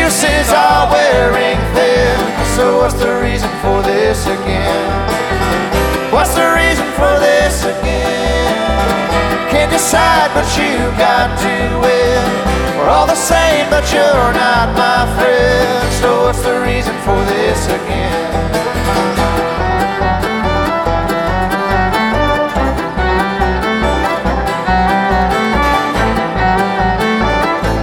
excuses are wearing thin. So what's the reason for this again? What's the reason for this again? Can't decide, but you got to win. We're all the same, but you're not my friend. So what's the reason for this again?